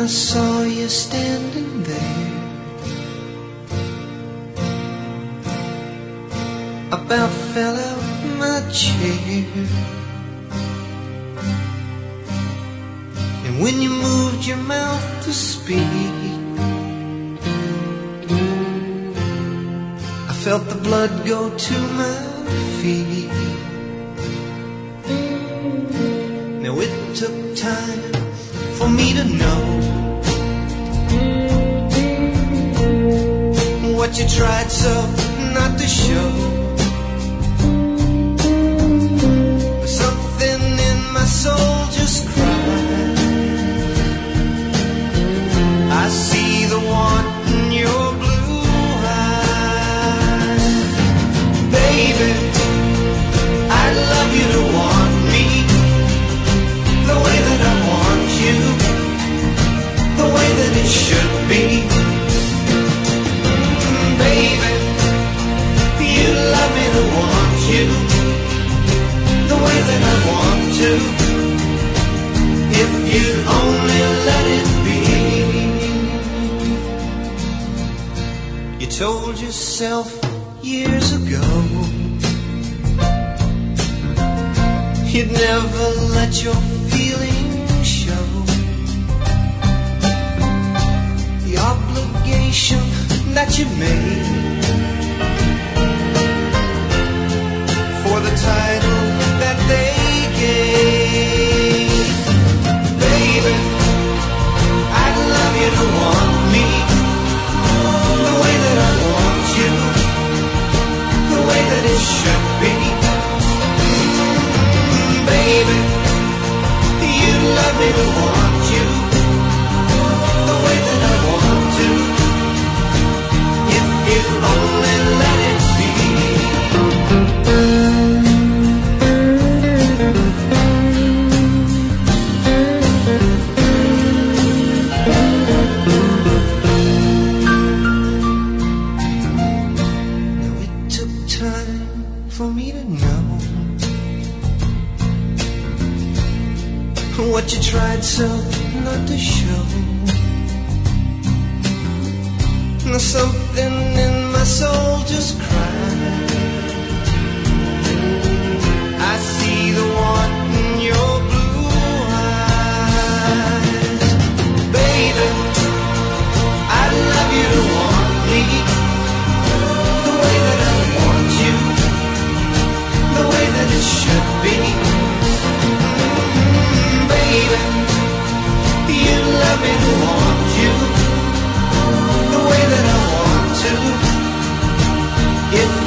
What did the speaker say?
saw you standing there, about fell out my chair. And when you moved your mouth to speak, I felt the blood go to my feet. Now it took time for me to know what you tried so not to show. But something in my soul just cried. I see the want in your blue eyes. Baby, I'd love you to want me the way that I want you, the way that it should be. Baby, you love me to want you the way that I want to, if you'd only let it be. You told yourself years ago you'd never let your feelings show. The obligation that you made for the title that they gave. Baby, I'd love you to want me the way that I want you, the way that it should be. Baby, you'd love me to want you the way that I want to, if you only let it be. Now it took time for me to know what you tried so not to show. Now something in my soul just cried. I see the want in your blue eyes. Baby, I'd love you to want me the way that I want you, the way that it should be. Baby, you love me to want you the way that I want to, if